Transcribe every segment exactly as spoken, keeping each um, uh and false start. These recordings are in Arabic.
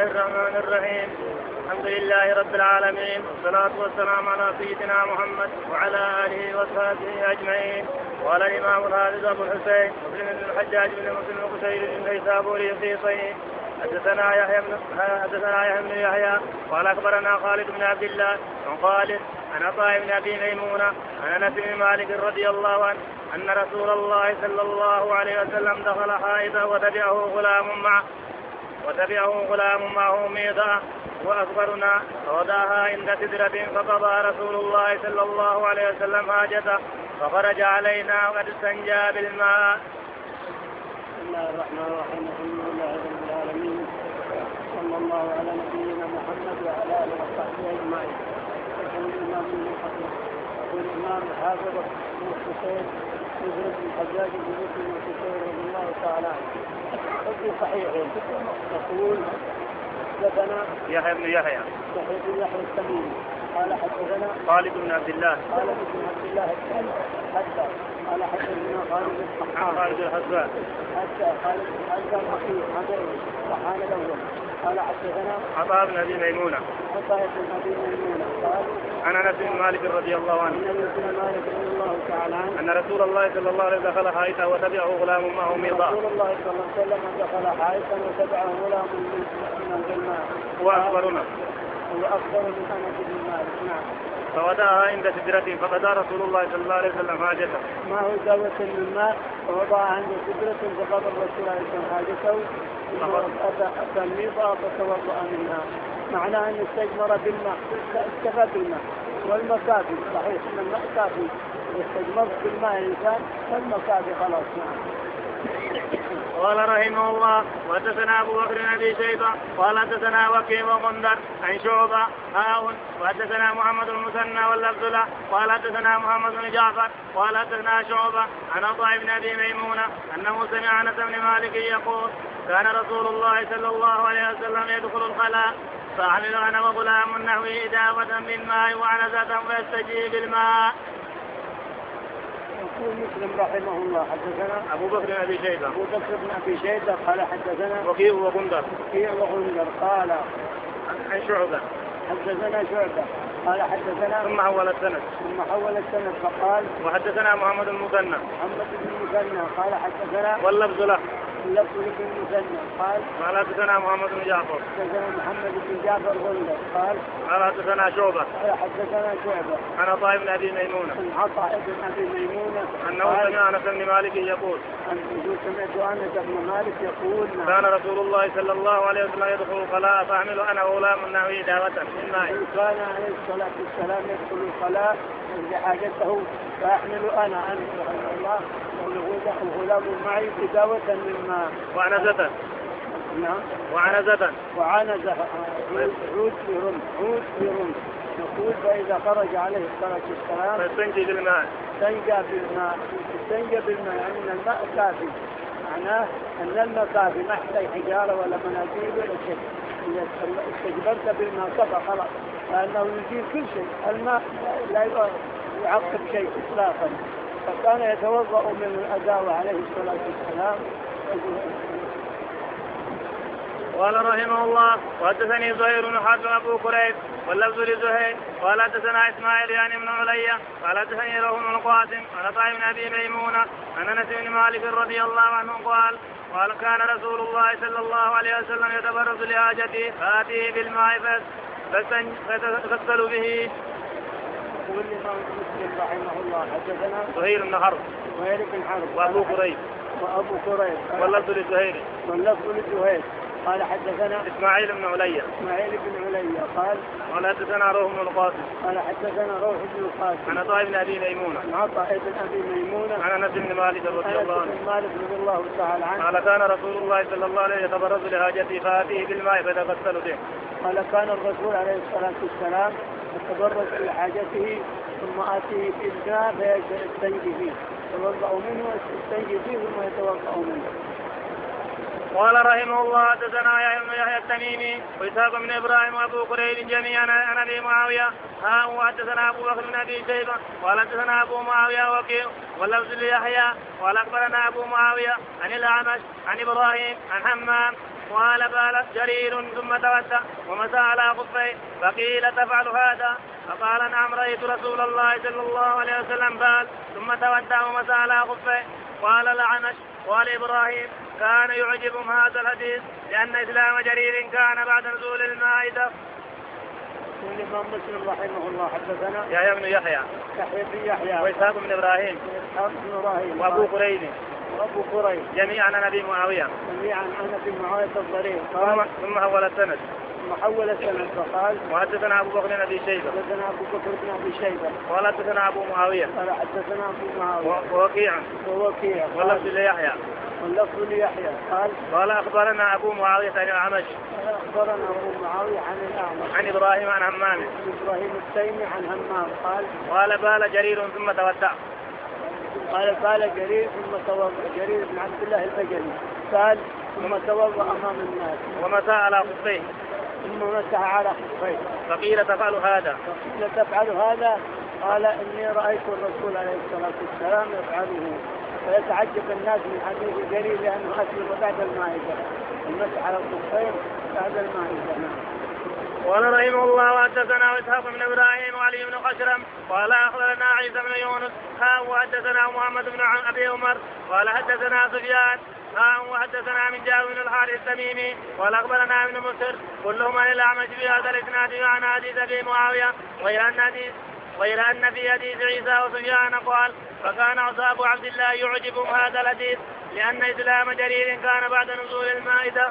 الرحمن الرحيم. الحمد لله رب العالمين، والصلاة والسلام على سيدنا محمد وعلى آله وصحبه أجمعين. قال الإمام الحافظ أبو الحسين مسلم بن الحجاج بن مسلم القشيري النيسابوري في صحيح حدثنا يحيى بن حدثنا يحيى بن يحيى قال أخبرنا خالد بن عبد الله عن خالد عن عطاء بن أبي ميمونة عن أنس بن مالك رضي الله عنه أن رسول الله صلى الله عليه وسلم دخل حائطا وتبعه غلام معه وتبعه غلام معه ميضة وأخبرنا فوضعها عند سدرة فقضى رسول الله صلى الله عليه وسلم حاجته فخرج علينا وقد استنجى بالماء. بسم الله الرحمن الرحيم. الحمد لله رب العالمين، صلى الله على نبينا محمد وعلى آله وصحبه أجمعين. يقول الإمام ابن الحسن يقول الإمام الحافظ ابن الحسين مسلم بن الحجاج بن مسلم القشيري رضي الله تعالى عنه في صحيحه يقول حدثنا يحيى بن يحيى يحيى بن يحيى التميمي قال حدثنا خالد بن عبد الله خالد بن عبد الله حتى قال حدثنا خالد بن عن خالد الحسان حتى خالد بن حسان أخيه حضر وحان الأول قال حدثنا عطاء بن أبي ميمونة عطاء بن أبي ميمونة قال عن أنس بن مالك رضي الله عنه عن أنس بن مالك رضي الله تعالى عنه أن رسول الله صلى الله عليه وسلم دخل حائطا وتبعه غلام معه ميضاء. رسول الله صلى الله عليه وسلم دخل حائطا وتبعه غلام من الغلمان وأخبرنا وأخبر من أنس بن مالك. نعم. فوضعها عند سدرة فقضى رسول الله صلى الله عليه وسلم حاجته. ما هو دوة من ماء فوضعها عند سدرة فقضى الرسول عليه الصلاة والسلام حاجته أتى الميضة فتوضأ منها. معناه أن استجمر بالماء استفاد بالماء والمكافي. صحيح أن الماء كافي، استجمرت بالماء الإنسان والمكافي خلاص. نعم. قال رحمه الله وحدثنا ابو بكر بن ابي شيبه قال حدثنا وكيع وغندر عن شعبه هاون وحدثنا محمد المثنى واللفظ له قال حدثنا محمد بن جعفر قال حدثنا شعبه عن عطاء بن ابي ميمونه انه سمع انس بن مالك يقول كان رسول الله صلى الله عليه وسلم يدخل الخلاء فحمل انا وغلام نحوه اداوه من ماء وعنزه فيستجيب بالماء. يقول مسلم رحمه الله حدثنا ابو بكر بن ابي شيبه ابو بكر بن ابي شيبه قال حدثنا وكيع وغندر وكيع وغندر قال عن شعبه حدثنا شعبه قال حدثنا ثم حول السند ثم حول السند فقال وحدثنا محمد المثنى محمد بن المثنى قال حدثنا واللفظ له اللفظ بن المثنى قال قال حدثنا محمد بن جعفر حدثنا محمد بن جعفر غندر قال قال حدثنا شعبه قال حدثنا شعبه عن عطاء بن ابي ميمونه عن عطاء بن ابي ميمونه انه سمع انس بن مالك يقول انه سمعت انس بن مالك يقول كان رسول الله صلى الله عليه وسلم يدخل الخلاء فاحمل انا غلام نحوي دعوه من ماء. كان عليه الصلاه والسلام يدخل الخلاء حاجته فاحمل انا انس الله والغلام معي بداوة من ماء وعنزة. نعم. وعنزة. وعنزة عود في رمح عود في رمح. نقول فإذا خرج عليه الصلاة والسلام فاستنجي بالماء استنجى بالماء استنجى بالماء يعني أن الماء كافي. معناه أن الماء كافي ما يحتاج حجارة ولا مناديل ولا شيء. إذا استجبرت بالماء كفى خلاص لأنه يجيب كل شيء. الماء لا يعقب شيء إطلاقا. فكان يتوضأ من الأداوة عليه الصلاة والسلام. قال رحمه الله وحدثني زهير بن حرب ابو كريب واللفظ لزهير قال حدثنا اسماعيل يعني بن عليا قال حدثني روح بن القاسم قال عطاء بن ابي ميمونه عن انس بن مالك رضي الله عنه قال قال كان رسول الله صلى الله عليه وسلم يتبرز لحاجته فاتيه بالماء فاغتسل به. يقول الإمام مسلم رحمه الله حدثنا زهير بن حرب زهير بن حرب وابو كريب وابو كريب واللفظ لزهير واللفظ لزهير قال حدثنا اسماعيل بن عليا اسماعيل بن عليا قال قال حدثنا روح بن القاسم قال حدثنا روح بن القاسم عن عطاء بن ابي ميمونه عن عطاء بن ابي ميمونه عن انس بن مالك رضي الله عنه مالك رضي الله تعالى عنه قال كان رسول الله صلى الله عليه وسلم يتبرز لحاجته فاتيه بالماء فيتغسل به. قال كان الرسول عليه الصلاه والسلام يتبرز لحاجته ثم آتيه بالماء فيستنجي فيه يتوضأ منه ويستنجي فيه ثم يتوضأ منه. قال رحمه الله حدثنا يحيى التميمي وإسحاق بن إبراهيم وأبو كريب جميعا عن أبي معاوية ها وحدثنا أبو بكر بن أبي شيبة قال حدثنا أبو معاوية وكيع واللفظ ليحيى قال أخبرنا أبو معاوية عن الأعمش عن إبراهيم عن حمام قال بال جرير ثم تودع ومسى على خفيه فقيل تفعل هذا فقال نعم رأيت رسول الله صلى الله عليه وسلم بال ثم تودع ومسى على خفيه. قال الأعمش قال إبراهيم كان يعجبهم هذا الحديث لأن إسلام جرير كان بعد نزول المائدة. الإمام مسلم رحمه الله حدثنا يحيى بن يحيى يحيى بن يحيى وإسحاق بن إبراهيم وإسحاق بن إبراهيم وأبو قريب وأبو قريب جميعا عن أبي معاوية جميعا عن أبي معاوية الضرير ثم حول السند ثم حول السند فقال وحدثنا أبو بكر بن أبي شيبة حدثنا أبو بكر بن أبي شيبة قال حدثنا أبو معاوية قال حدثنا أبو معاوية ووكيع ووكيع واللفظ ليحيى واللفظ ليحيى قال قال أخبرنا أبو معاوية عن الأعمش أخبرنا أبو معاوية عن الأعمش عن إبراهيم عن همام إبراهيم التيمي عن همام قال قال بال جرير ثم تودع قال قال جرير ثم توضأ جرير بن عبد الله البجلي قال ثم توضأ أمام الناس ومسى على خفيه ثم مسح على خفيه فقيل تفعل هذا فقيل تفعل هذا قال إني رأيت الرسول عليه الصلاة والسلام يفعله. فيتعجب الناس من حديث جرير لأنه أسلم بعد المائدة المسح على الخفين بعد المائدة. قال رحمه الله وحدثنا اسحاق بن ابراهيم وعلي بن خشرم قال اخبرنا عيسى بن يونس ها وحدثنا محمد بن ابي عمر قال حدثنا سفيان ها وحدثنا من جابر بن الحارث التميمي قال اخبرنا ابن مسر كلهم عن الاعمش في هذا الاسناد عن حديث ابي معاويه غير ان حديث غير ان في حديث عيسى وسفيان قال فكان اصحاب عبد الله يعجبهم هذا الحديث لان اسلام جرير كان بعد نزول المائده.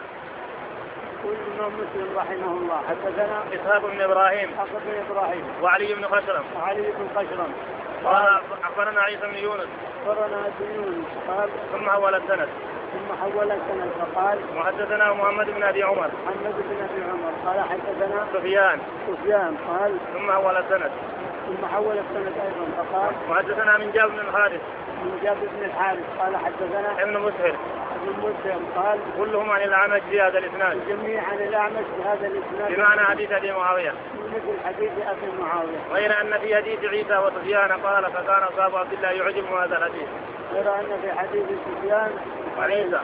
يقول الإمام مسلم رحمه الله حدثنا إسحاق بن إبراهيم إسحاق بن إبراهيم وعلي بن خشرم وعلي بن خشرم قال أخبرنا عيسى بن يونس أخبرنا بن يونس قال ثم حول السند ثم حول السند فقال وحدثنا محمد بن أبي عمر محمد بن أبي عمر قال حدثنا سفيان سفيان قال ثم حول السند ثم حول السند أيضا فقال وحدثنا من جابر بن الحارث من جابر بن الحارث قال حدثنا ابن مسهر ابن مسهر قال كلهم عن الأعمش في هذا الإسناد جميعا عن الأعمش في هذا الإسناد بمعنى حديث أبي معاوية مثل حديث أبي معاوية غير أن في حديث عيسى وسفيان قال فكان أصحاب عبد الله يعجبهم هذا الحديث غير أن في حديث سفيان وعيسى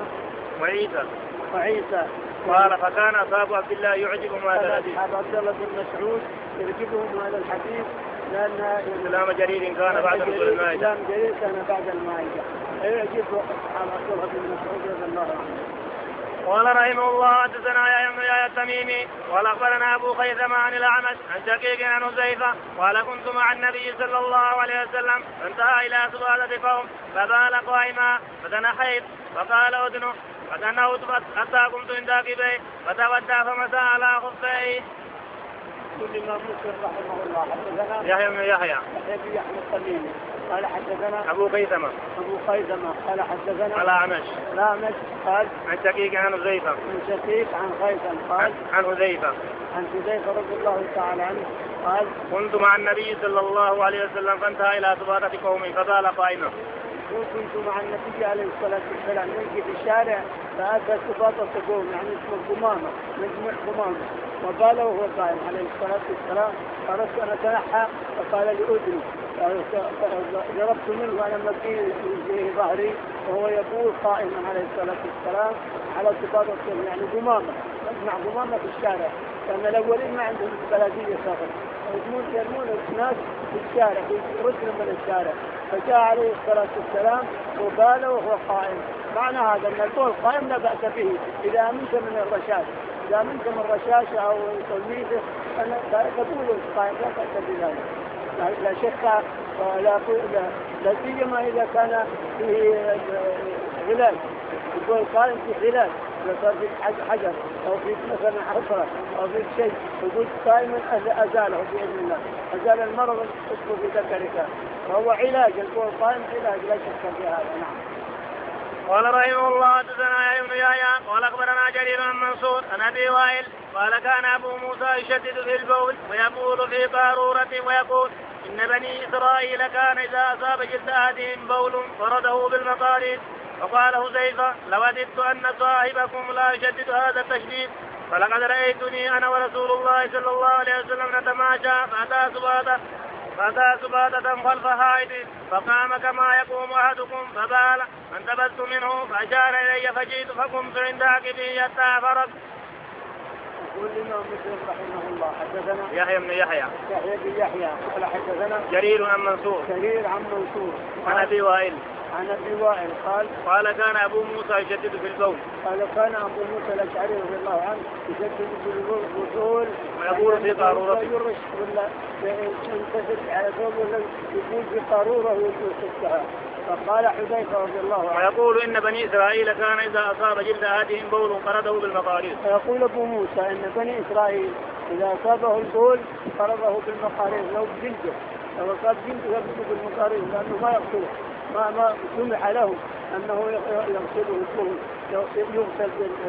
وعيسى وعيسى قال فكان أصحاب عبد الله يعجبهم هذا الحديث. أصحاب عبد الله بن مسعود يعجبهم هذا الحديث لأن إسلام جرير كان بعد نزول المائدة. إسلام جرير كان بعد المائدة يعجب أصحاب عبد الله بن مسعود رضي الله عنه. قال رحمه الله حدثنا يحيى بن يحيى التميمي قال اخبرنا ابو خيثمة عن الاعمش عن شقيق عن حذيفه قال كنت مع النبي صلى الله عليه وسلم فانتهى الى سباله قوم فبال قائما فتنحيت فقال ادنو فتنهت حتى قمت عند عقبيه فتودع فمسى على خفيه. كل ما مسلم رحمه الله حدثنا يحيى بن يحيى يحيى بن يحيى التميمي قال حدثنا ابو خيثمة ابو خيثمة قال حدثنا الاعمش الاعمش قال عن شقيق عن حذيفه عن شقيق عن خيثم قال عن حذيفه عن حذيفه رضي الله تعالى عنه قال كنت مع النبي صلى الله عليه وسلم فانتهى الى سباله قوم فبال قائما. كنت مع النبي عليه الصلاه والسلام نمشي في الشارع فاتى سباطه قوم يعني اسمه قمامه مجموع قمامه وقال وهو قائم عليه الصلاه والسلام فاردت ان اتنحى فقال لي ادري ضربت منه على مكين في ظهري وهو يقول قائما عليه الصلاه والسلام على سباطه يعني قمامه مجمع قمامه في الشارع لان الاولين ما عندهم بلديه سفر يرمون يرمون الناس في الشارع رجل من الشارع فجاء عليه الصلاة والسلام وقال وهو قائم. معنى هذا أن القول قائم لا بأس به إذا أمنت من الرشاش إذا أمنت من الرشاش أو تلميذه فقول قائم لا بأس بذلك لا شك لا لا سيما إذا كان فيه علاج يقول قائم في علاج إذا صار في حجر أو في مثلا حفرة أو في شيء يقول قائما أزاله بإذن الله أزال المرض يصبح في ذكرك فهو علاج القول قائم علاج لا شك في هذا. نعم. قال رحمه الله حدثنا يحيى بن يحيى قال اخبرنا جرير بن منصور عن ابي وائل قال كان ابو موسى يشدد في البول ويقول في قارورة ويقول ان بني اسرائيل كان اذا اصاب جلد احدهم بول فرده بالمقاريد. وقال حذيفة لو وددت ان صاحبكم لا يشدد هذا التشديد فلقد رايتني انا ورسول الله صلى الله عليه وسلم نتماشى فاتى سباطه فأتى سباطة خلف حائط فقام كما يقوم أحدكم فبال فانتبهت منه فأشار إلي فجئت فقمت عند عقبه حتى فرغ. يقول الإمام مسلم رحمه الله حدثنا يحيى بن يحيى يحيى بن يحيى قال حدثنا جرير عن منصور جرير عن منصور عن أبي وائل عن ابي وائل قال قال كان ابو موسى يشدد في البول. قال كان ابو موسى الاشعري رضي الله عنه يشدد في البول ويقول في قارورته يرش ولا ينتفض على ثوبه ولا يقول في قاروره ويشدها. فقال حذيفه رضي الله عنه ويقول ان بني اسرائيل كان اذا اصاب جلد احدهم بول قرضه بالمقارير. ويقول ابو موسى ان بني اسرائيل اذا اصابه البول قرضه بالمقارير لو بجلده لو اصاب جلده يقرضه بالمقارير لانه ما يقتله ما ما سمح له انه يغسله الثوب يغسل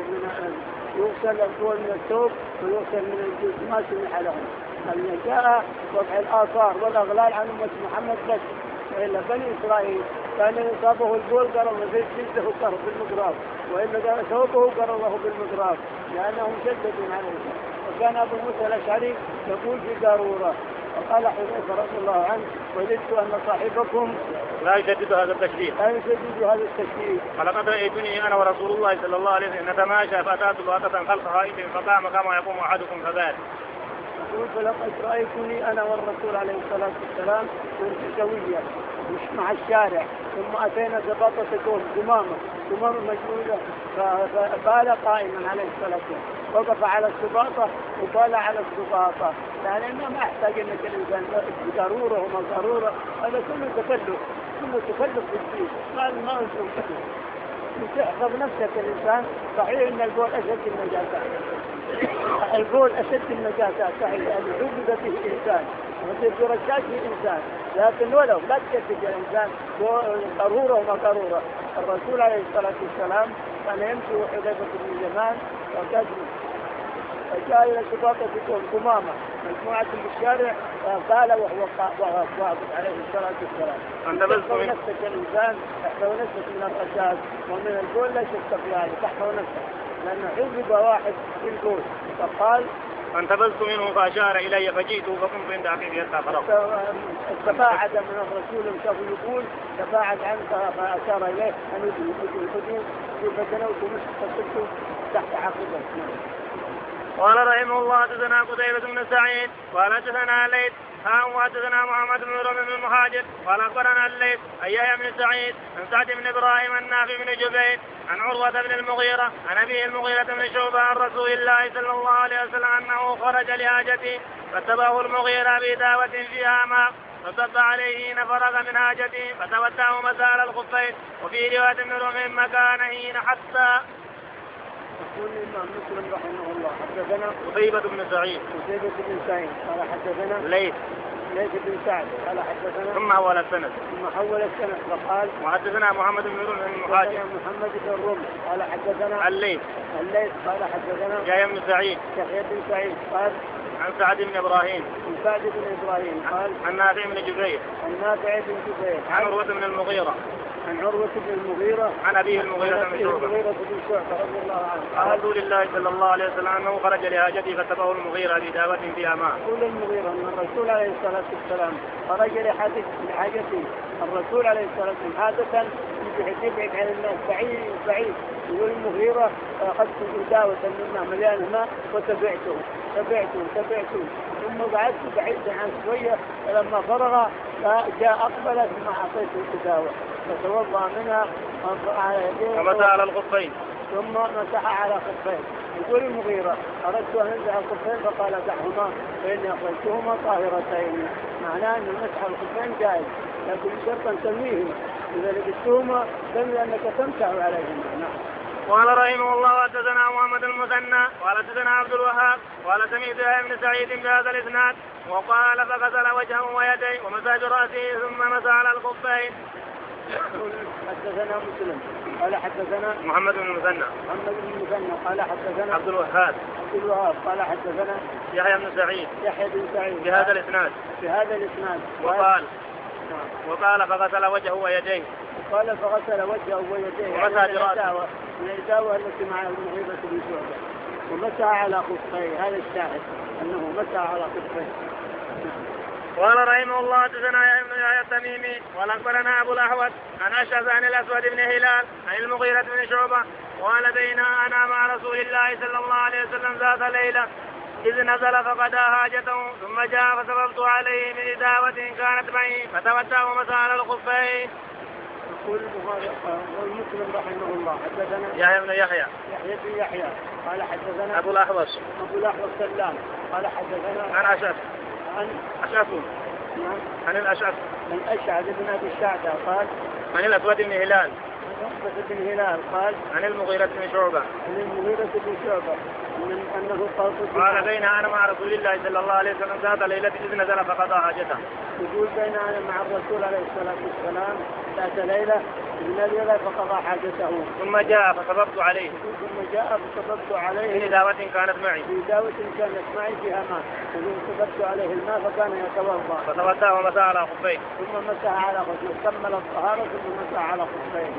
يغسل الثوب من الثوب ويغسل من الجلد ما سمح له. ان جاء وضع الاثار والاغلال عن امه محمد بس والا بني اسرائيل كان يصابه البول قرضه جلده قرض بالمقراض والا ثوبه قرضه بالمقراض لانهم شددوا عليه. وكان ابو موسى الاشعري يقول في قاروره. وقال حذيفه رضي الله عنه وجدت ان صاحبكم لا يشدد هذا التشديد لا يشدد هذا التشديد. ولقد رايتني انا ورسول الله صلى الله عليه وسلم نتماشى فاتات سباطة خلف حائط فقام كما يقوم احدكم فبال. يقول فلقد رايتني انا والرسول عليه الصلاه والسلام كنت سويا مش مع الشارع ثم اتينا سباطة تكون قمامه قمامه مجنونه فبال قائما عليه الصلاه والسلام وقف على السباطه وبال على السباطه لانه ما احتاج انك الانسان ضروره وما ضروره هذا كله تكلف كله تكلف في الدين قال ما انتم تكلف تحفظ نفسك الانسان. صحيح ان البول اشد النجاسات البول اشد النجاسات صحيح لانه عبد به الانسان وفي رشاش الانسان لكن ولو لا تشدد الانسان ضروره وما ضروره. الرسول عليه الصلاه والسلام كان يمشي وحذيفه بن اليمان وكذا فجاء الى سباطة تكون قمامه مجموعه بالشارع قال وهو واقف عليه الصلاه والسلام. تحفظ نفسك الانسان تحفظ نفسك من الرشاش ومن البول لا شك في هذا تحفظ نفسك لانه حزب واحد في البول. فقال فانتبذت منه فاشار الي فجئت فقمت عند عقبه حتى فرغ. تباعد من الرسول كيف يقول تباعد عنه فاشار اليه ان يدخل الحدود فدنوت مسكت تحت عقبه. قال رحمه الله حدثنا قتيبة بن سعيد قال حدثنا الليث ها حدثنا محمد بن رمح بن المهاجر قال اخبرنا الليث عن يحيى بن سعيد عن سعد بن ابراهيم النافع بن جبير عن عروة بن المغيرة عن ابي المغيرة بن شعبة عن رسول الله صلى الله عليه وسلم انه خرج لحاجته فاتبعه المغيرة بدعوة فيها ماء فصب عليه حين فرغ من حاجته فتودعه مسار الخفين وفي رواية ابن رمح مكان حين حتى. يقول الإمام مسلم رحمه الله حدثنا قتيبة بن سعيد قتيبة بن سعيد قال حدثنا الليث ليث بن سعد قال حدثنا ثم حول السند ثم حول السند وقال وحدثنا محمد بن رمح بن المهاجر محمد بن رمح قال حدثنا الليث الليث قال حدثنا يحيى بن سعيد يحيى بن سعيد قال عن سعد بن ابراهيم عن سعد بن ابراهيم قال عن نافع بن جبير عن نافع بن جبير عن عروة بن المغيرة عن عروة بن المغيرة عن أبيه المغيرة بن شعبة رضي الله عنه عن رسول الله صلى الله عليه وسلم أنه خرج لحاجته فاتبعه المغيرة بدعوة فيها ماء. يقول المغيرة أن الرسول عليه الصلاة والسلام خرج لحاجته الرسول عليه الصلاة والسلام عادة يبعد عن الناس بعيد بعيد. يقول المغيرة أخذت دعوة منه مليانة ماء وتبعته تبعته تبعته ثم قعدت بعيدا عن شوية فلما فرغ جاء أقبلت ما أعطيته الدعوة فتوضأ منها على يديه ومسح على الخفين ثم مسح على خفين. يقول المغيرة أردت أن أنزع الخفين فقال دعهما فإني أخرجتهما طاهرتين. معناه أن مسح الخفين جائز لكن شرطا تنويهما إذا لبستهما دم لأنك تمسح عليهما. نعم. قال رحمه الله حدثنا محمد المثنى قال حدثنا عبد الوهاب قال سمعت يحيى بن سعيد بهذا الاسناد وقال فغسل وجهه ويديه ومسح راسه ثم مسح على الخفين. حدثنا مسلم قال حدثنا محمد بن المثنى محمد بن المثنى قال حدثنا عبد الوهاب عبد الوهاب قال حدثنا يحيى بن سعيد يحيى بن سعيد بهذا الاسناد بهذا الاسناد وقال وقال فغسل وجهه ويديه قال فغسل وجهه ويديه ومسح راسه الإداوة التي مع المغيرة بن شعبة ومسح على خفيه. هذا الشاهد أنه مسح على خفيه. قال رحمه الله حدثنا يحيى بن يحيى التميمي قال اخبرنا ابو الاحوص عن اشعث عن الاسود بن هلال عن المغيرة بن شعبة قال بينا انا مع رسول الله صلى الله عليه وسلم ذات ليلة إذ نزل فقضى حاجته ثم جاء فسببت عليه من إداوة كانت معي فتودع ومسح على الخفين. يقول مسلم رحمه الله حدثنا يحيى بن يحيى يحيى بن يحيى قال حدثنا أبو الأحوص أبو الأحوص سلام قال حدثنا عن أشعث عن أشعث عن الأشعث من أشعث بن أبي الشعثة قال عن الأسود بن هلال الأسود بن هلال قال عن المغيرة بن شعبة عن المغيرة بن شعبة من أنه قال قال بين أنا مع رسول الله صلى الله عليه وسلم ذات ليلة إذ نزل فقضى حاجته. يقول بين أنا مع الرسول عليه الصلاة والسلام ذات ليلة إذ نزل فقضى حاجته ثم جاء فسببت عليه ثم جاء فسببت عليه من إداوة كانت معي في إداوة كانت معي فيها ماء ثم سببت عليه الماء فكان يتوضأ فتودع ومسح على خفيه ثم مسح على خفيه كمل الطهارة ثم مسح على خفيه.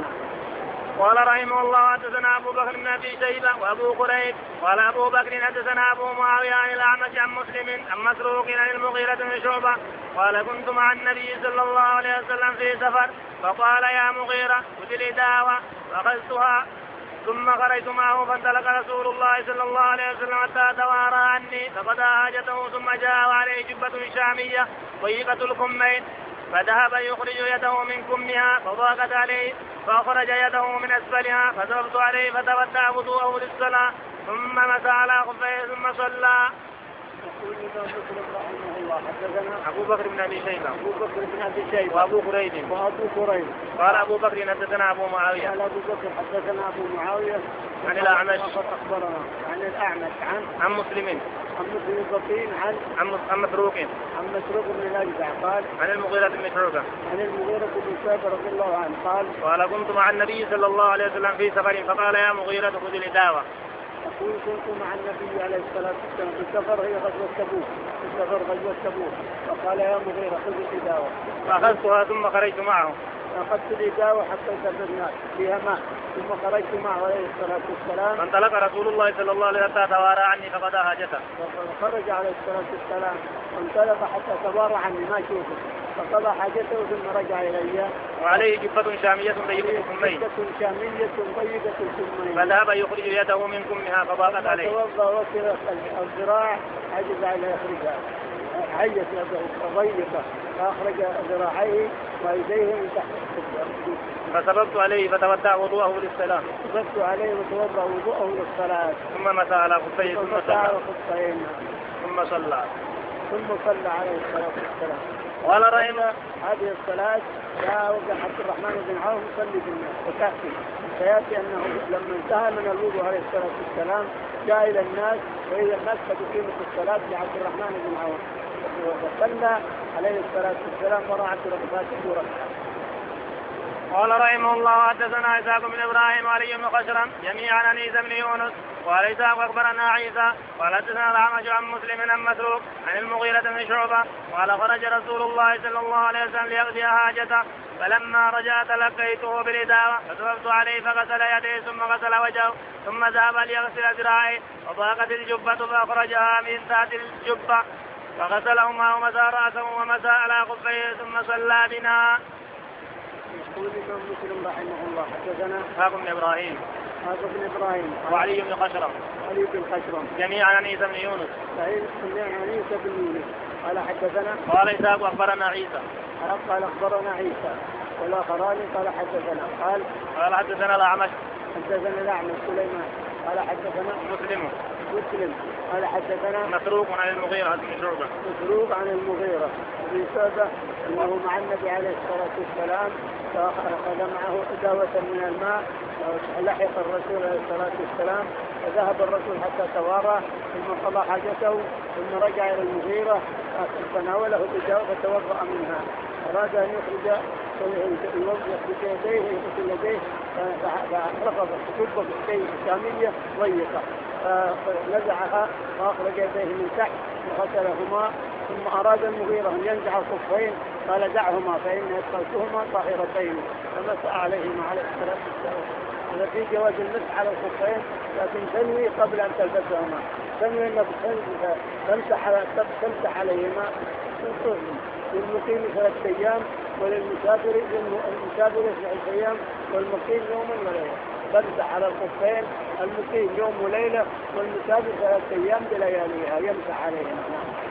قال رحمه الله حدثنا ابو بكر بن ابي شيبه وابو قريب قال ابو بكر حدثنا ابو معاويه عن الاعمش عن مسلم عن مسروق عن المغيرة بن شعبة قال كنت مع النبي صلى الله عليه وسلم في سفر فقال يا مغيرة خذ الإداوة فاخذتها ثم خرجت معه فانطلق رسول الله صلى الله عليه وسلم حتى توارى عني فقضى حاجته ثم جاء وعليه جبة شامية ضيقة الكمين فذهب يخرج يده من كمها فضاقت عليه فأخرج يده من أسفلها فسببت عليه فتودع وضوءه للصلاة ثم مسح على خفيه ثم صلى. يقول الإمام مسلم رحمه الله حدثنا أبو بكر بن أبي شيبة أبو بكر بن أبي شيبة وأبو قريب وأبو قريب قال أبو بكر حدثنا أبو معاوية قال أبو بكر حدثنا أبو معاوية عن الأعمش أخبرنا عن الأعمش عن عن مسلم عن مسلم البطين عن عن مسروق عن مسروق بن الأجدع قال عن المغيرة بن شعبة عن المغيرة بن شعبة رضي الله عنه قال قال كنت مع النبي صلى الله عليه وسلم في سفر فقال يا مغيرة خذ الإداوة. يقول كنت مع النبي عليه الصلاة والسلام في السفر هي غزوة تبوك في السفر غزوة تبوك فقال يا مغيرة خذ الإداوة فأخذتها ثم خرجت معه أخذت الإداوة حتى سافرنا فيها ماء ثم خرجت معه عليه الصلاة والسلام فانطلق رسول الله صلى الله عليه وسلم حتى توارى عني فقضى حاجته. فخرج عليه الصلاة والسلام وانطلق حتى توارى عني ما شوفه فقضى حاجته ثم رجع إلي وعليه جبة شامية ضيقة الكمين جبة شامية ضيقة الكمين فذهب يخرج يده من كمها فضاقت عليه توضأ وصل الذراع عجز على يخرجها عيت ضيقة فأخرج ذراعيه ويديه من تحت الكبر فسببت عليه فتودع وضوءه للصلاة سببت عليه وتوضأ وضوءه للصلاة ثم مسح على خفيه ثم صلى ثم صلى ثم صلى عليه الصلاة والسلام. قال رحمه هذه الصلاة جاء وكان عبد الرحمن بن عوف يصلي بالناس وتأتي سيأتي أنه لما انتهى من الوضوء عليه الصلاة والسلام جاء إلى الناس وإذا الناس قد أقيمت الصلاة لعبد الرحمن بن عوف وصلى عليه الصلاة والسلام وراء ركعتين وركعة. قال رحمه الله حدثنا إسحاق بن إبراهيم وعلي بن خشرم جميعا عن عيسى بن يونس وقال إسحاق أخبرنا عيسى قال حدثنا الأعمش عن مسلم عن مسروق عن المغيرة بن شعبة قال خرج رسول الله صلى الله عليه وسلم ليقضي حاجته فلما رجع تلقيته بالإداوة فسببت عليه فغسل يديه ثم غسل وجهه ثم ذهب ليغسل ذراعيه وضاقت الجبة فأخرجها من تحت الجبة فغسلهما ومسى رأسه ومسى على خفيه ثم صلى بنا. يقول الإمام مسلم رحمه الله حدثنا إسحاق بن إبراهيم إسحاق بن إبراهيم وعلي بن خشرم علي بن خشرم جميعا عن عيسى بن يونس جميعا عن عيسى بن يونس قال حدثنا قال إسحاق أخبرنا عيسى قال أخبرنا عيسى والآخران قال حدثنا قال قال حدثنا الأعمش حدثنا الأعمش سليمان قال حدثنا مسلم مسلم قال حدثنا مسروق عن المغيرة بن شعبة مسروق عن المغيرة بن شعبة أنه مع النبي عليه الصلاة والسلام فأخذ معه إداوة من الماء لحق الرسول عليه الصلاة والسلام فذهب الرسول حتى توارى ثم قضى حاجته ثم رجع إلى المغيرة فناوله الإداوة فتوضأ منها أراد أن يخرج يخرج يديه يغسل يديه فرفض جبة شامية ضيقة فنزعها وأخرج يديه من تحت وغسلهما ثم أراد المغيرة أن ينزع الخفين قال دعهما فإن أدخلتهما طاهرتين فمسح عليهما عليه الصلاة والسلام. هذا في جواز المسح على الخفين لكن تنوي قبل أن تلبسهما تنوي أنك تمسح تمسح عليهما للمقيم ثلاثة أيام وللمسافر المسافر ثلاثة أيام والمقيم يوما وليلة. تمسح على الخفين المقيم يوم وليلة والمسافر ثلاثة أيام بلياليها يمسح عليها.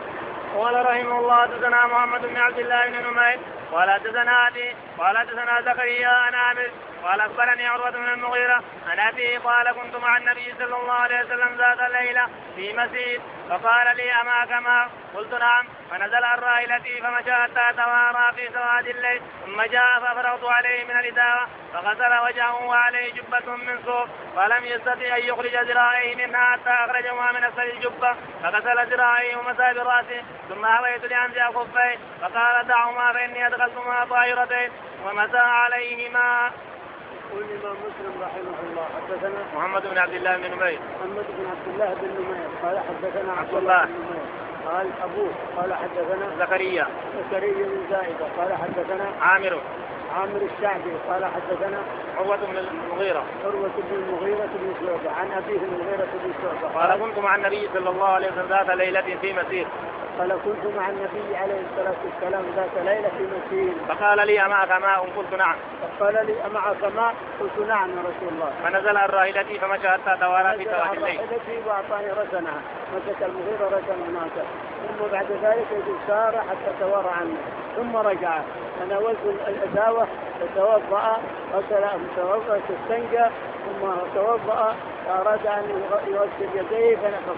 قال رحمه الله حدثنا محمد بن عبد الله بن نمير قال حدثنا ابي قال حدثنا زكريا عن عامر قال اخبرني عروة بن المغيرة عن ابي قال كنت مع النبي صلى الله عليه وسلم ذات الليلة في مسجد فقال لي أماك ما؟ قلت نعم. فنزل عن راحلتي فمشى حتى توارى في سواد الليل ثم جاء فأفرغت عليه من الإداوة فغسل وجهه وعليه جبة من صوف فلم يستطع أن يخرج ذراعيه منها حتى أخرجهما من أسفل الجبة فغسل ذراعيه ومسى برأسه ثم هويت لأنزع خفيه فقال دعهما فإني أدخلتهما طاهرتين ومسى عليهما. يقول الإمام مسلم رحمه الله حدثنا محمد بن عبد الله بن نمير محمد بن عبد الله بن نمير قال حدثنا عبد الله بن نمير قال أبوه قال حدثنا زكريا زكريا بن زائدة قال حدثنا عامر عامر الشعبي قال حدثنا عروة بن المغيرة عروة بن المغيرة بن شعبة عن أبيه المغيرة بن شعبة قال كنت مع النبي صلى الله عليه وسلم ذات ليلة في مسير قال كنت مع النبي عليه الصلاة والسلام ذات ليلة في مسير فقال لي أمعك ماء؟ قلت نعم. فقال لي أمعك ماء؟ قلت نعم يا رسول الله. فنزل عن راحلتي فمشى حتى توارى في سواد الليل. راحلتي وأعطاني رسنها مسك المغيرة رسن هناك ثم بعد ذلك سار حتى توارى عنه ثم رجع فناولت الأداوة فتوضأ غسل توضأ استنجى ثم توضأ فأراد أن يغسل يديه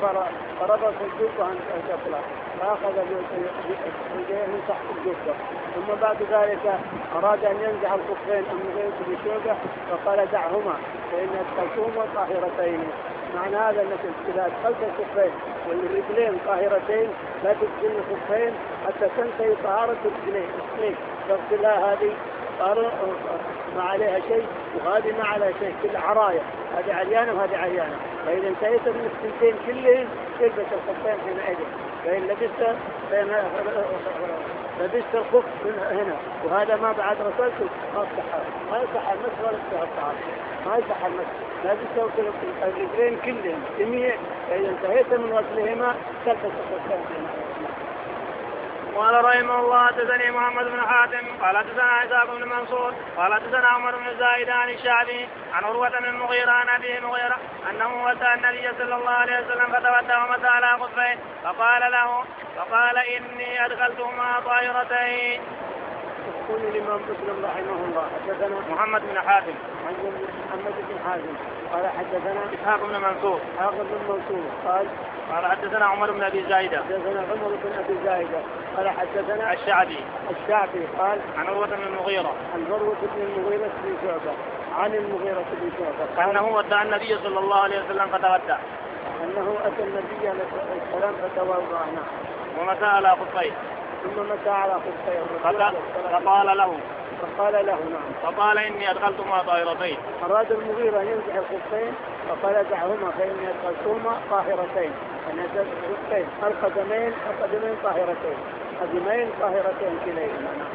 فربط الجبة عن الكفلة فأخذ يديه من تحت الجبة ثم بعد ذلك أراد أن ينزع الخفين المغيرة بشوكة فقال دعهما فإن أدخلتهما طاهرتين. معنى هذا أنك إذا أدخلت الخفين والرجلين طاهرتين لا تدخل الخفين حتى تنتهي طهارة الرجلين اثنين تغسلها هذه ما عليها شيء وهذه ما عليها شيء كل عراية هذه عريانة وهذه عريانة فإذا انتهيت من الثنتين كلهم تلبس الخفين حينئذ فإن لبست لبست الخف هنا وهذا ما بعد غسلته ما يصح ما يصح المسح ولا يصح الطهارة ما يصح المسح لبست الرجلين كلهم جميع فإذا انتهيت من غسلهما تلبس الخفين هنا. قال رحمه الله حدثني محمد بن حاتم قال حدثنا إسحاق بن منصور قال حدثنا عمر بن زايد عن الشعبي عن عروة بن المغيرة عن أبيه المغيرة أنه أتى النبي صلى الله عليه وسلم فتودع ومسى على خفين فقال له فقال إني أدخلتهما طاهرتين. يقول الإمام مسلم رحمه الله حدثنا محمد بن حاتم محمد بن حاتم قال حدثنا إسحاق بن منصور إسحاق بن منصور قال قال حدثنا عمر بن أبي زايدة حدثنا عمر بن أبي زايدة قال حدثنا الشعبي الشعبي قال عن عروة بن المغيرة عن عروة بن المغيرة بن شعبة عن المغيرة بن شعبة أنه أتى النبي صلى الله عليه وسلم فتودع أنه أتى النبي عليه السلام فتوضأ ومسى على خفيه ثم مسى على خفيه فقال له فقال له نعم فقال إني أدخلتهما طاهرتين. أراد المغيرة أن ينزع الخفين فقال دعهما فإني أدخلتهما طاهرتين أن ينزع الخفين القدمين القدمين طاهرتين قدمين طاهرتين كليهما.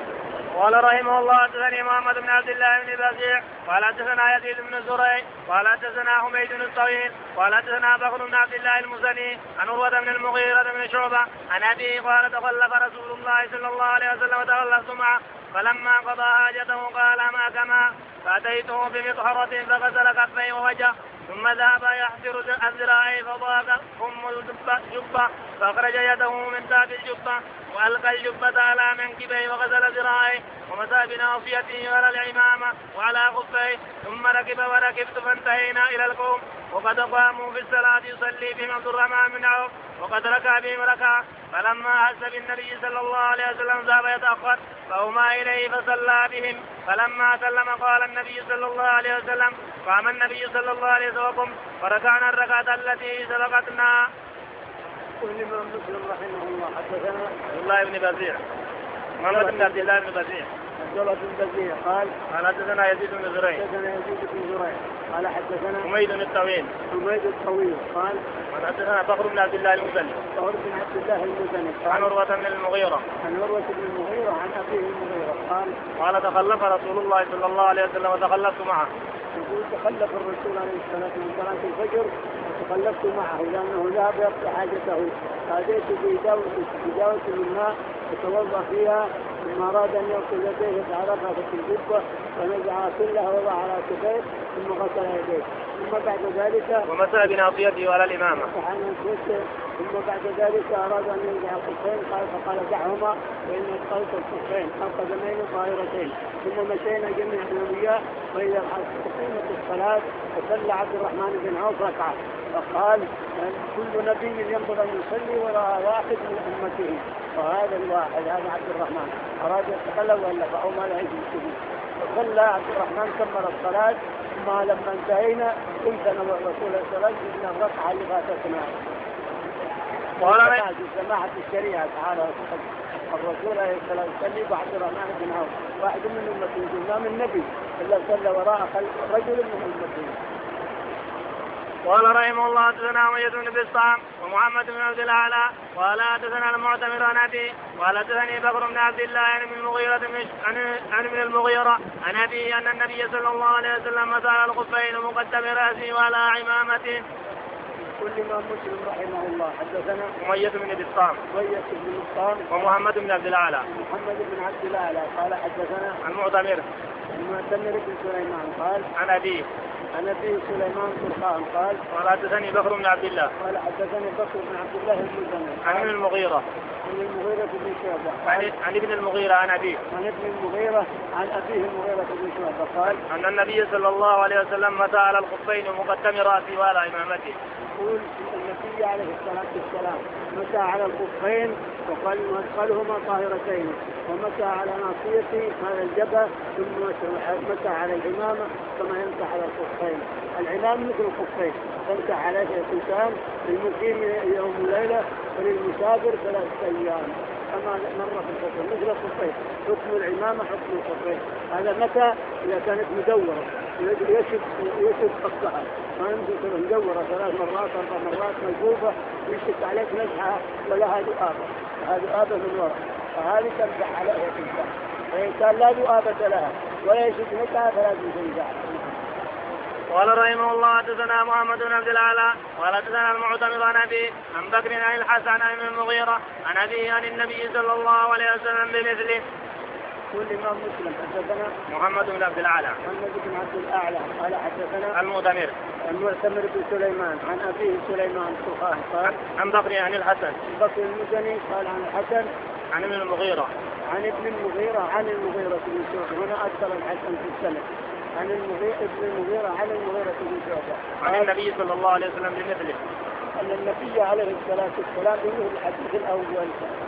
قال رحمه الله حدثني محمد بن عبد الله بن بزيع قال حدثنا يزيد بن زريع قال حدثنا حميد الطويل قال حدثنا بكر بن عبد الله المزني عن عروة بن المغيرة بن شعبة عن أبيه قال تخلف رسول الله صلى الله عليه وسلم وتخلفت معه فلما قضى حاجته قال ما كما فأتيته بمطهرة فغسل كفيه ووجهه ثم ذهب يحفر الذراعين فضاق أم الجبة فأخرج يده من تحت الجبة وألقى الجبة على منكبيه وغسل ذراعيه ومسى بناصيته على العمامة وعلى خفيه ثم ركب وركبت فانتهينا إلى القوم وقد قاموا في الصلاة يصلي بهم عبد الرحمن بن عوف وقد ركع بهم ركعة فلما أحس بالنبي صلى الله عليه وسلم ذهب يتأخر فهما إليه فصلى بهم فلما سلم قال النبي صلى الله عليه وسلم قام النبي صلى الله عليه وسلم فركعنا الركعة التي سبقتنا. الإمام مسلم رحمه الله حدثنا عبد الله بن بزيع محمد بن عبد الله بن بزيع عبد الله بن بزيع قال قال حدثنا يزيد بن زريع حدثنا يزيد بن زريع قال حدثنا حميد الطويل حميد الطويل قال قال حدثنا بكر بن عبد الله المزني بكر بن عبد الله المزني عن عروة بن المغيرة عن عروة بن المغيرة عن أبيه المغيرة قال قال تخلف رسول الله صلى الله عليه وسلم وتخلفت معه. يقول تخلف الرسول عليه الصلاة والسلام من صلاة الفجر وتخلفت معه لأنه ذهب يقضي حاجته فأتيت بإجابة من الماء وتوضأ فيها، ثم أراد أن يغسل يديه فعرفها في الجبة فنزعها كلها ووضع على كفيه ثم غسل يديه. ثم بعد ذلك ومسح بناصيته وعلى الإمامة. ثم بعد ذلك أراد أن ينزع الخفين قال فقال دعهما فإن أدخلت الخفين أو قدمين طاهرتين. ثم مشينا جميعا وياه وإذا قيمت الصلاة فصلى عبد الرحمن بن عوف ركعة فقال كل نبي ينبغي أن يصلي وراء واحد من أمته، وهذا الواحد هذا عبد الرحمن أراد يتخلى ولا فأو ما له يجب. فصلى عبد الرحمن كمل الصلاة. ثم لما انتهينا قلت أنا والرسول صلى الله عليه وسلم الركعة اللي فاتتنا ولا سماحة الشريعة تعالى الرسول عليه الصلاة والسلام وعبد الرحمن بن عوف واحد من أمته ما من نبي إلا صلى وراء رجل من أمته. قال رحمه الله حدثنا أمية بن بسطام ومحمد بن عبد الأعلى قال حدثنا المعتمر عن أبي قال حدثني بكر بن عبد الله عن ابن المغيرة عن ابن المغيرة عن أبي أن النبي صلى الله عليه وسلم مسح الخفين ومقدم رأسه وعلى عمامته. كل ما مسلم رحمه الله حدثنا أمية بن بسطام أمية بن بسطام ومحمد بن عبد الأعلى محمد بن عبد الأعلى قال حدثنا المعتمر المعتمر بن سليمان قال عن أبي عن أبي سليمان فرقان قال قال حدثني بكر بن عبد الله قال حدثني بكر بن عبد الله المزني عن ابن المغيرة عن المغيرة بن شعبة عن ابن المغيرة عن أبيه عن ابن المغيرة عن أبيه المغيرة بن شعبة قال أن النبي صلى الله عليه وسلم مسح على الخفين ومقدم رأسه وعلى إمامته. يقول النبي عليه الصلاة والسلام مسح على الخفين وقال وادخلهما طاهرتين ومسح على ناصيته على الجبهة ثم مسح على العمامة كما يمسح على الخفين. العمام مثل الخفين تمسح عليه الإنسان للمقيم يوم وليلة وللمسافر ثلاثة أيام كما مر في الخفين مثل الخفين. حكم العمامة حكم الخفين. هذا متى إذا كانت مدورة يشد يشد قصها ما يمكن مدورة ثلاث مرات أربع مرات مجوفة يشد عليك نزحها ولا هذه آبة هذه آبة من وراء فهذه تمسح عليها الإنسان. فإن كان لا آبة لها ولا يشد نزحها فلا تنزح. قال رحمه الله حدثنا محمد بن عبد الأعلى قال حدثنا المعتمر عن أبي عن بكر عن الحسن عن المغيرة عن أبيه عن النبي صلى الله عليه وسلم بمثله. كل ما مسلم حدثنا محمد بن عبد الأعلى محمد بن عبد الأعلى قال حدثنا المعتمر المعتمر بن سليمان عن أبيه سليمان سخان قال عن بكر عن الحسن بكر المزني قال عن الحسن عن ابن المغيرة عن ابن المغيرة عن المغيرة بن شعبة هنا أكثر الحسن في السنة عن المغيرة ابن المغيرة عن المغيرة بن شعبة عن النبي صلى الله عليه وسلم بمثله أن النبي عليه الصلاة والسلام بمثل الحديث الأول.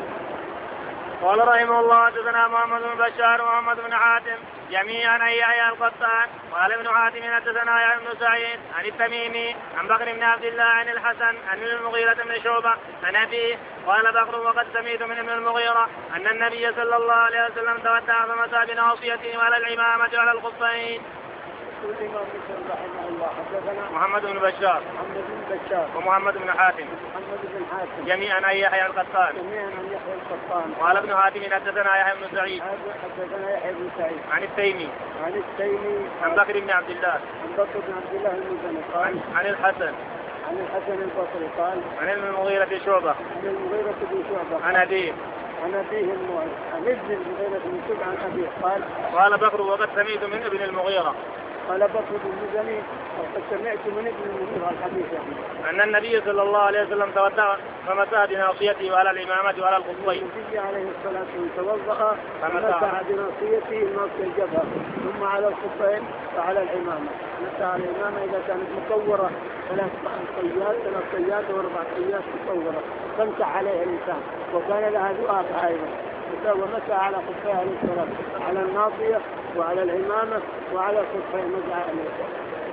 قال رحمه الله حدثنا محمد بن بشار ومحمد بن حاتم جميعا عن يحيى القطان قال ابن حاتم حدثنا يحيى بن سعيد عن التميمي عن بكر بن عبد الله عن الحسن عن المغيرة بن شعبة عن أبيه قال بكر وقد سمعت من ابن المغيرة أن النبي صلى الله عليه وسلم تودع فمسح بناصيته وعلى العمامة وعلى الخفين. كل ما مسلم رحمه الله حدثنا محمد بن بشار محمد بن بشار ومحمد بن حاتم محمد بن حاتم جميعا عن يحيى القطان جميعا عن يحيى القطان قال ابن حاتم حدثنا يحيى بن سعيد حدثنا يحيى بن سعيد عن التيمي عن التيمي عن بكر بن عبد الله عن بكر بن عبد الله المزني قال عن الحسن عن الحسن البصري قال عن المغيرة بن شعبة عن المغيرة بن شعبة عن أبيه عن أبيه عن ابن المغيرة بن شعبة عن أبيه قال قال بكر وقد سمعت من ابن المغيرة قال بكر بن مزني وقد سمعت من ابن المغيرة الحديث يعني أن النبي صلى الله عليه وسلم توضأ فمسح بناصيته وعلى الإمامة وعلى الخفين. النبي عليه الصلاة والسلام توضأ فمسح بناصيته ناصية الجبهة ثم على الخفين وعلى الإمامة. مسح على الإمامة إذا كانت مكورة ثلاث طيات ثلاث طيات وأربع طيات مكورة تمسح عليها الإنسان وكان لها ذؤاب أيضا ومسح على خفيه عليه الصلاة على الناصية وعلى العمامة وعلى الخفين مسح عليه.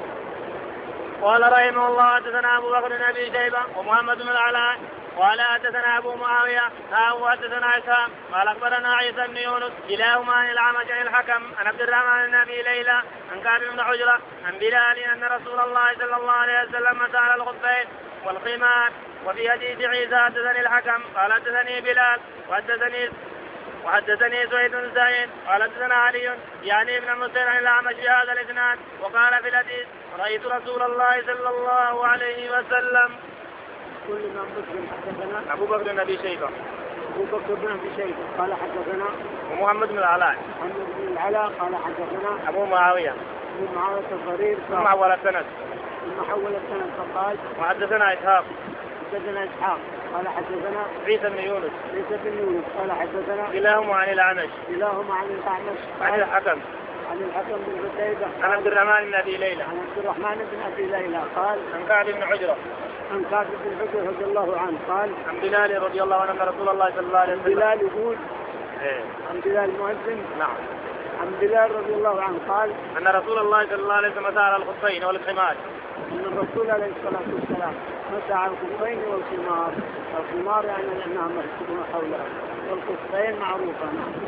قال رحمه الله حدثنا أبو بكر بن أبي شيبة ومحمد بن العلاء قال حدثنا أبو معاوية ها حدثنا إسحاق قال أخبرنا عيسى بن يونس كلاهما عن الأعمش عن الحكم عن عبد الرحمن بن أبي ليلى عن كعب بن حجرة عن بلال أن رسول الله صلى الله عليه وسلم مسح على الخفين والخمار. وفي حديث عيسى حدثني الحكم قال حدثني بلال وحدثني وحدثني سعيد بن سعيد قال حدثنا علي يعني ابن المسير عن الأعمش بهذا الإسناد وقال في الحديث رأيت رسول الله صلى الله عليه وسلم. كل ما مسلم حدثنا أبو بكر بن أبي شيبة أبو بكر بن أبي شيبة قال حدثنا ومحمد بن العلاء محمد بن العلاء قال حدثنا أبو معاوية ابن معاوية الضرير ثم حول السند ثم حول السند فقال وحدثنا إسحاق حدثنا إسحاق قال حدثنا عيسى بن يونس عيسى بن يونس قال حدثنا كلاهما عن الأعمش كلاهما عن الأعمش عن الحكم عن الحكم بن عتيبة عن عبد الرحمن بن أبي ليلى عن عبد الرحمن بن أبي ليلى قال عن كعب بن عجرة عن كعب بن عجرة رضي الله عنه قال عن بلال رضي الله عنه أن رسول الله صلى الله عليه وسلم بلال يقول إيه. عن بلال المؤذن نعم عن بلال رضي الله عنه قال أن رسول الله صلى الله عليه وسلم مسح على الخفين والخمار أن الرسول عليه الصلاة والسلام مسح على الخفين والخمار. الخمار يعني لأنها مرتبة حولها والخفين معروفة.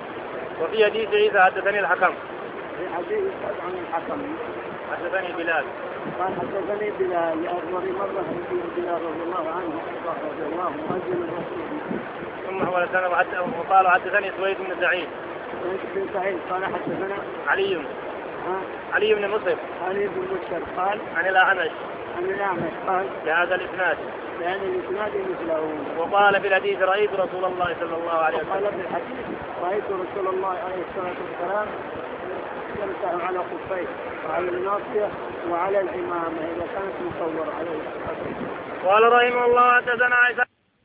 وفي حديث عيسى حدثني الحكم في حديث عن الحكم حدثني بلال قال حدثني بلال لأول مرة حديث بلال رضي الله عنه رضي الله مؤذن الرسول. ثم هو لسنة وقال حدثني سويد بن سعيد بن سعيد قال حدثنا علي ها علي بن مسلم علي بن مسلم قال عن الأعمش عن الأعمش قال بهذا الإسناد لأن الإسناد مثله. وقال في الحديث رأيت رسول الله صلى الله عليه وسلم قال في الحديث رأيت رسول الله عليه الصلاة والسلام يمسح على خفيه وعلى الناصية وعلى العمامة إذا كانت مصورة عليه الصلاة والسلام. قال رحمه الله حدثنا عيسى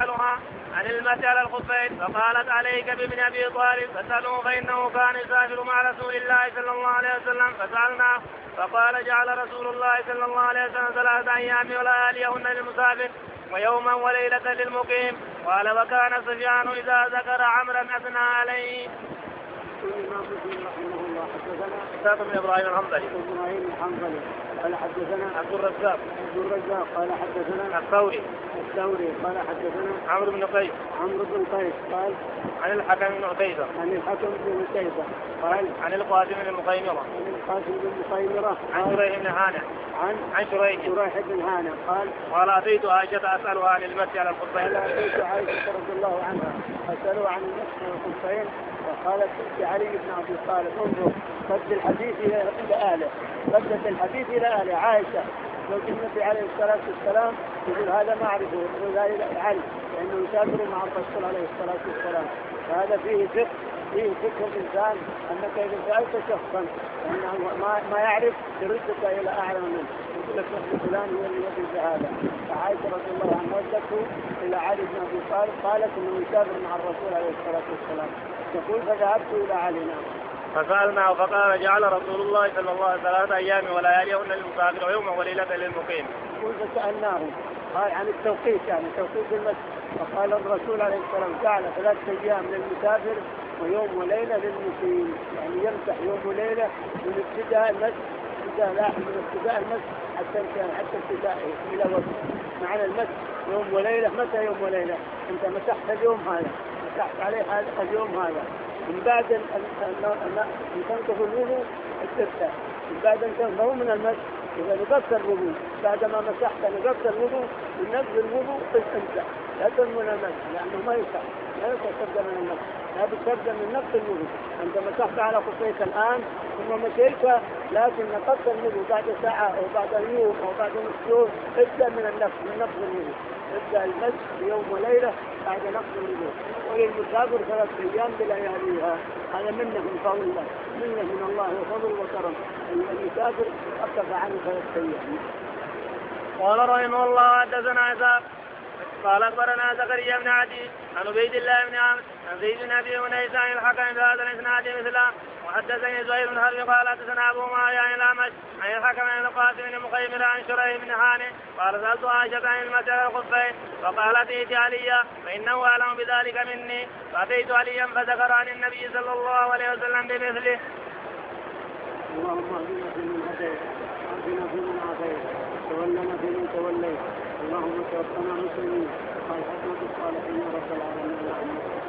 عن المسح على الخفين فقالت عليك بابن ابي طالب فسألوه فانه كان يسافر مع رسول الله صلى الله عليه وسلم فسألناه فقال جعل رسول الله صلى الله عليه وسلم ثلاثة ايام ولياليهن للمسافر ويوما وليلة للمقيم. قال وكان سفيان اذا ذكر عمرا اثنى عليه. الإمام مسلم رحمه الله حدثنا إسحاق بن إبراهيم الحنظلي إبراهيم الحنظلي قال حدثنا عبد الرزاق عبد الرزاق قال حدثنا الثوري الثوري قال حدثنا عمرو بن قيس عمرو بن قيس قال عن الحكم بن عتيبة عن الحكم بن عتيبة قال عن القاسم بن المخيمرة عن القاسم بن مخيمرة عن شريح بن هانع عن عن شريح شريح بن هانع قال قال أتيت عائشة أسألها عن المسح على الخفين. قال أتيت عائشة رضي الله عنها أسألها عن المسح على الخفين وقالت ائت علي بن ابي طالب انظر رد الحديث الى اهله ردت الحديث الى اهله عائشه زوج النبي عليه الصلاه والسلام يقول هذا ما اعرفه يقول لا علي لانه يسافر مع الرسول عليه الصلاه والسلام. فهذا فيه فقه فيه فقه الانسان انك اذا سالت شخصا انه ما ما يعرف تردك الى اعلم منه يقول لك فلان هو اللي يدري هذا. فعائشه رضي الله عنها ردته الى علي بن ابي طالب قالت انه يسافر مع الرسول عليه الصلاه والسلام. يقول فذهبت الى علينا فسألناه فقال جعل رسول الله صلى الله عليه وسلم ثلاثة أيام ولياليهن للمسافر ويوما وليلة للمقيم. يقول فسألناه قال عن التوقيت يعني توقيت المسجد فقال الرسول عليه السلام جعل ثلاثة أيام للمسافر ويوم وليلة للمقيم يعني يمسح يوم وليلة من ابتداء المسجد ابتداء لا من ابتداء المسجد حتى حتى ابتدائه إلى وقت معنى المسجد يوم وليلة. متى يوم وليلة؟ أنت مسحت اليوم هذا مسحت عليه هذا اليوم هذا من بعد أن تنقض الوضوء الستة من بعد أن تنقض من المسح إذا نقضت الوضوء بعد ما مسحت نقضت الوضوء ونقض الوضوء تستمتع لا تنمو المسح لأنه ما يسح لا تستبدأ من المسح لا تستبدأ من نقض الوضوء. أنت مسحت على خفيك الآن ثم مشيت لكن نقضت الوضوء بعد ساعة أو بعد يوم أو بعد نصف يوم ابدأ من النقض من نقض الوضوء ابدأ المسح يوم وليلة بعد نقض الوضوء. وللمسافر ثلاث أيام بلياليها هذا منه من فضل الله منه من الله وفضل وكرم المسافر أخف عنه ثلاث أيام. قال رحمه الله حدثنا عيسى قال أخبرنا زكريا بن عدي عن عبيد الله بن عامر عن زيد بن أبي أنيس عن الحكم بهذا الإسناد مثله. وحدثني زهير بن حرب قال حدثنا أبو معاوية عن الأعمش عن الحكم عن القاسم بن مخيمرة عن شريح بن هانع قال سألت عائشة عن المسح على الخفين فقالت ائت عليا فإنه أعلم بذلك مني فأتيت عليا فذكر عن النبي صلى الله عليه وسلم بمثله. اللهم اهدنا فيمن هديت وعافنا فيمن عافيت وتولنا فيمن توليت اللهم توفنا مسلمين والحقنا بالصالحين رب العالمين.